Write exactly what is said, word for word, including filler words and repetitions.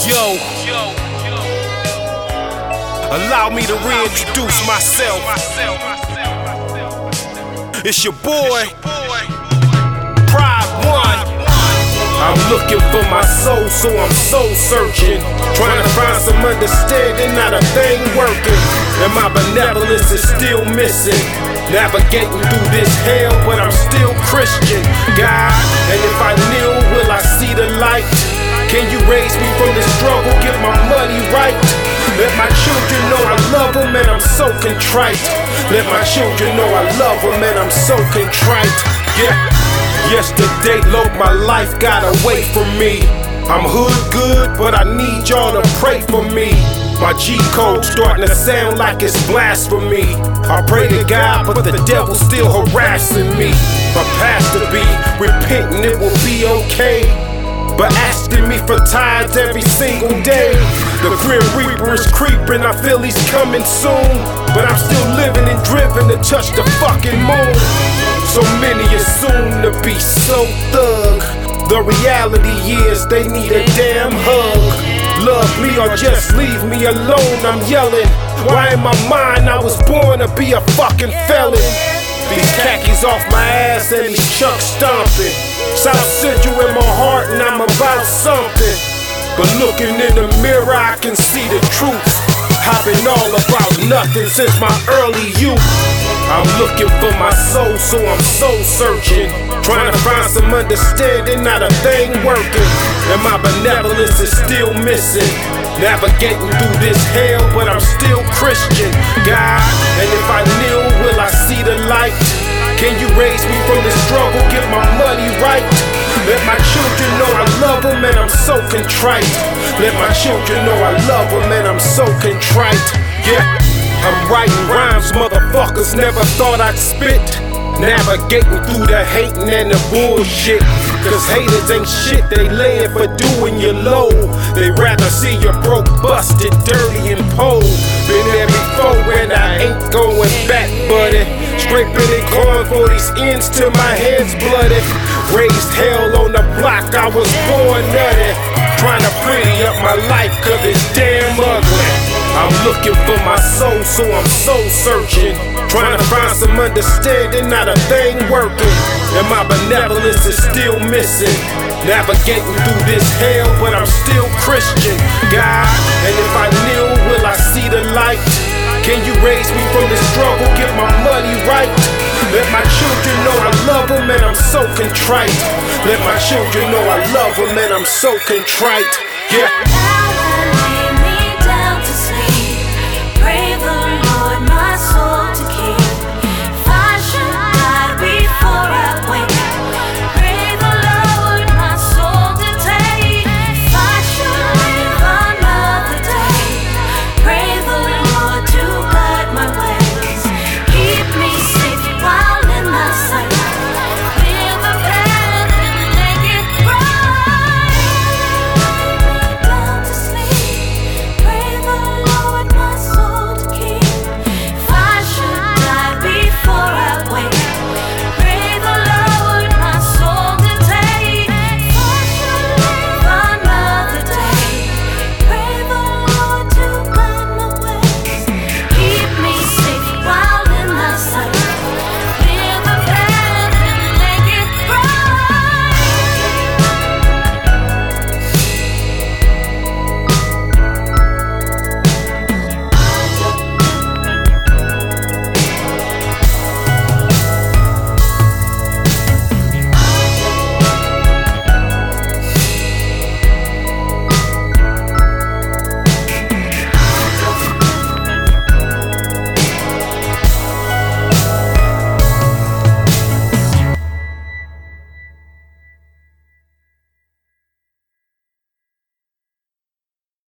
Yo, allow me to reintroduce myself. It's your boy, Pride One. I'm looking for my soul, so I'm soul searching, trying to find some understanding, not a thing working, and my benevolence is still missing. Navigating through this hell, but I'm still Christian. God, and if I kneel, will I see the light? Can you raise me from the struggle, get my money right? Let my children know I love them and I'm so contrite. Let my children know I love them and I'm so contrite. Yeah. Yesterday, Lord, my life got away from me. I'm hood good, but I need y'all to pray for me. My G-code starting to sound like it's blasphemy. I pray to God, but the devil's still harassing me. My pastor be repenting, it will be okay, but asking me for tithes every single day. The Grim Reaper is creeping, I feel he's coming soon, but I'm still living and driven to touch the fucking moon. So many assume to be so thug. The reality is they need a damn hug. Love me or just leave me alone, I'm yelling. Why in my mind I was born to be a fucking felon? These khakis off my ass and these chucks stomping. South Central in my heart and I'm about something. But looking in the mirror I can see the truth. I've been all about nothing since my early youth. I'm looking for my soul, so I'm soul searching, trying to find some understanding, not a thing working, and my benevolence is still missing. Navigating through this hell, but I'm still Christian. God, and if I kneel, will I see the light? Can you raise me from the struggle, get my money right? Let my children know I love them and I'm so contrite. Let my children know I love them and I'm so contrite. Yeah, I'm writing rhymes, motherfuckers never thought I'd spit. Navigating through the hating and the bullshit, cause haters ain't shit, they laying for doing you low. They rather see you broke, busted, dirty and poor. Been there before and I ain't going back, buddy. Scraping and clawing for these ends till my head's bloody. Raised hell on the block, I was born nutty. Trying to pretty up my life cause it's damn ugly. I'm looking for my soul, so I'm soul searching, trying to find some understanding, not a thing working, and my benevolence is still missing. Navigating through this hell, but I'm still Christian. God, and if I kneel, will I see the light? Can you raise me from the struggle, get my money right? Let my children know I love them and I'm so contrite. Let my children know I love them and I'm so contrite. Yeah.